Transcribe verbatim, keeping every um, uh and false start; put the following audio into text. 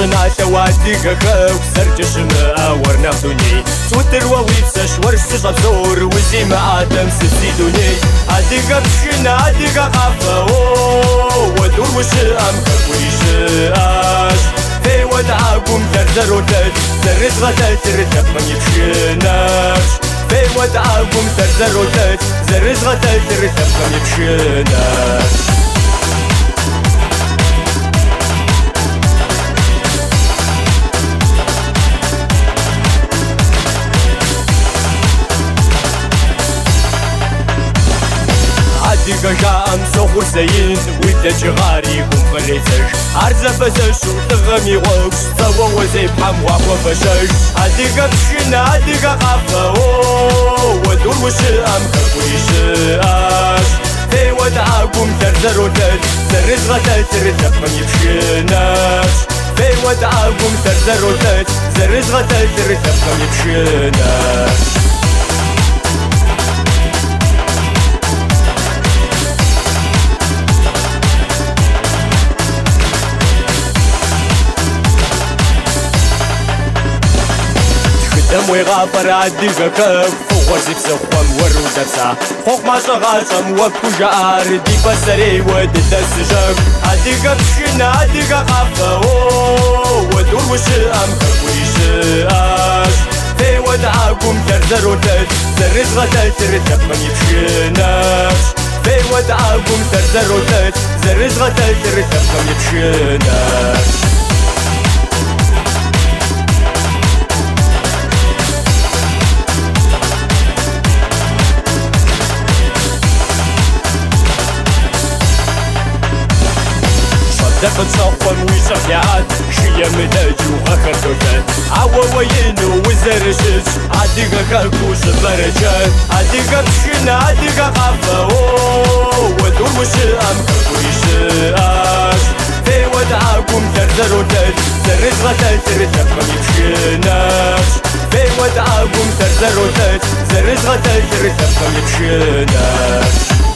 شنا شوادي كاكاو سرج شماء ورناخدوني توتر وويبسش ورش غبزور وزي ما آدم سسيدوني عديقا بشنا عديقا قافا ودور وشام ويشاش في ودعاكم ترزر وتج زرز غدا ترتب ما يبشناش في ودعاكم ترزر وتج زرز غدا ترتب ما يبشناش عديقا جام سوخو سيين ويدج غاريكم فريتش عرزة فسش وتغمي غوش سوا وزي بحم وعقوة فشش عديقا بشنا عديقا قافا ودور وشام ويشاش في ودعاكم ترزر وتج زرز غدا ترتب ما يبشناش في ودعاكم ترزر وتج زرز غدا ترتب ما يبشناش دموي غافر عديقا كاك فوق ورزيب سخوام ورو دبسا خوخ ما شغاشم وكو جار دي بسري ود الدسجاك عديقا بشنا عديقا قافا ودور وشام ويشاش في ودعاكم ترزر وتج زرز غدا ترتب ما يبشناش في ودعاكم ترزر وتج زرز غدا ترتب ما يبشناش دفن صفن ويشفيعات شوية مداج وغاخر دوتات عوا وينو وزرشش عديقا كاكوش برجات عديقا بشنا عديقا قافا ودور وشام ويشاش في ودعاكم ترزر وتج زرز غدا ترتب ما يبشناش في ودعاكم ترزر وتج زرز غدا ترتب ما يبشناش